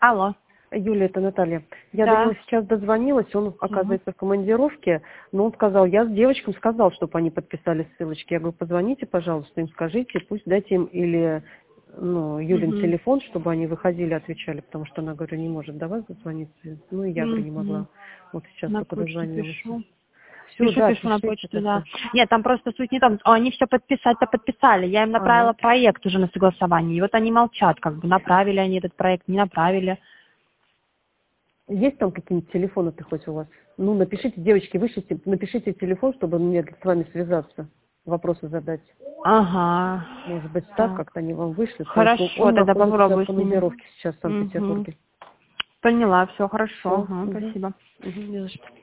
Алло. Юля, это Наталья. Я до Да. него сейчас дозвонилась, он, оказывается, в командировке, но он сказал, я с девочкам сказал, чтобы они подписали ссылочки. Я говорю, позвоните, пожалуйста, им скажите, пусть дайте им или Юлин телефон, чтобы они выходили, отвечали, потому что она, говорю, не может до вас дозвониться. Ну, и я, говорю, не могла. Вот сейчас На только почту дозвонилась. пишу. Все, да, Пишу на пишите почту, да. тогда. Нет, там просто суть не в том, они все подписать-то подписали. Я им направила Ага. проект уже на согласование. И вот они молчат, как бы направили они этот проект, не направили. Есть там какие-нибудь телефоны-то хоть у вас? Ну, напишите, девочки, вышлите, напишите телефон, чтобы мне с вами связаться, вопросы задать. Ага. Может быть, так Так. как-то они вам вышлют, потому что Хорошо, он тогда находится в попробую с ними. командировке сейчас в Санкт-Петербурге. Поняла, все хорошо. Все. Ага, спасибо. Не за что.